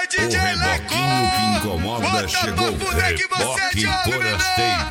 DJ Leco. Que incomoda chegou. Reboque Forasteiro.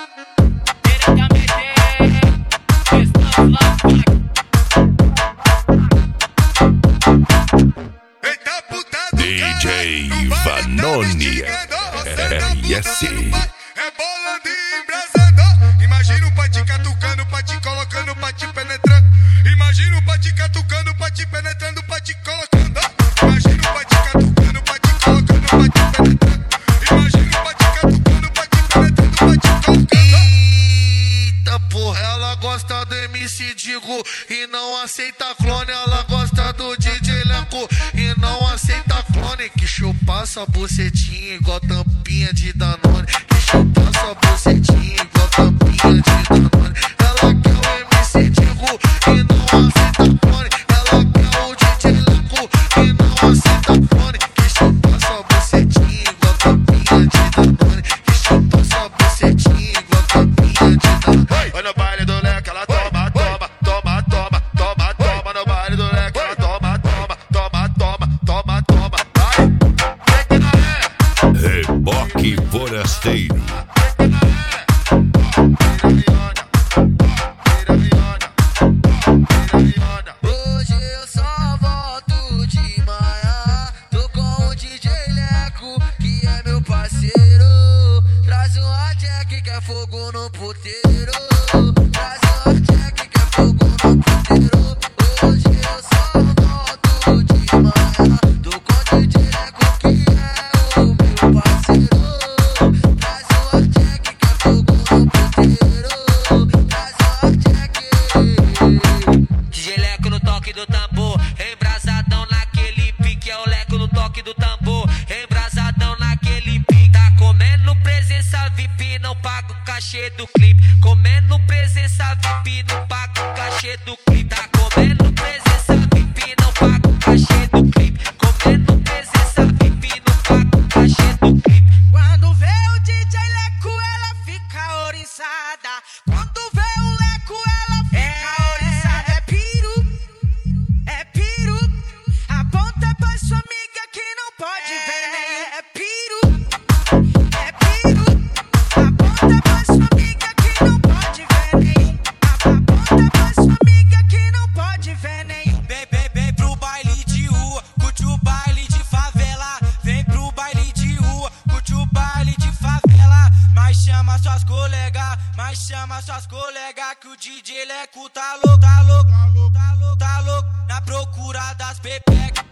DJ Vanoni. Yes. É bolando e embrasando. Imagina o pati catucando, pati colocando, pati penetrando. Imagina o pati catucando, pati penetrando, pati colocando. Imagina o pati catucando, pati colocando, pati penetrando. Imagina o pati catucando, pati penetrando, pati colocando. Eita porra, ela gosta do MC Digo e não aceita clone. Ela gosta do DJ Leco e não aceita clone. Que chupa essa bucetinha igual tampinha de Danone. Que chupa essa bucetinha igual tampinha de Danone. Ela quer o MC Digo e não aceita clone. Ela quer o DJ Leco e não aceita clone. Que chupa essa bucetinha igual tampinha de Danone. Que chupa essa bucetinha igual tampinha de Danone. Vai no baile do Leco, ela toma, toma, toma, toma, toma, toma. No baile do Leco, ela toma, toma, toma, toma, toma, toma. Vai, Reboque Forasteiro. Hoje eu só volto de manhã. Tô com o DJ Leco, que é meu parceiro. Traz um hot jack que é fogo no puteiro. Traz um hot jack que é fogo no puteiro. Hoje eu só volto de manhã. Tô com o DJ Leco, que é o meu parceiro. Traz um hot jack que é fogo no puteiro. Traz um hot jack. DJ Leco no toque do tambor, embrasadão naquele pique. É o Leco no toque do tambor, embrasadão naquele pique. Tá comendo presença VIP, não paga o cachê do clipe. Comendo presença VIP, não paga o cachê do clipe. Tá comendo presença VIP, não paga o cachê do clipe. Comendo presença VIP, não paga o cachê do clipe. Quando vê o DJ Leco, ela fica oriçada. Quando vê o Leco, ela fica oriçada. É piru. Aponta pra sua amiga que não pode ver nem. É piru. Aponta pra sua amiga que não pode ver nem. Aponta pra sua amiga que não pode ver nem. Vem pro baile de rua, curte o baile de favela. Vem pro baile de rua, curte o baile de favela. Mas chama suas colegas, que o DJ Leco tá louco, na procura das pepeca.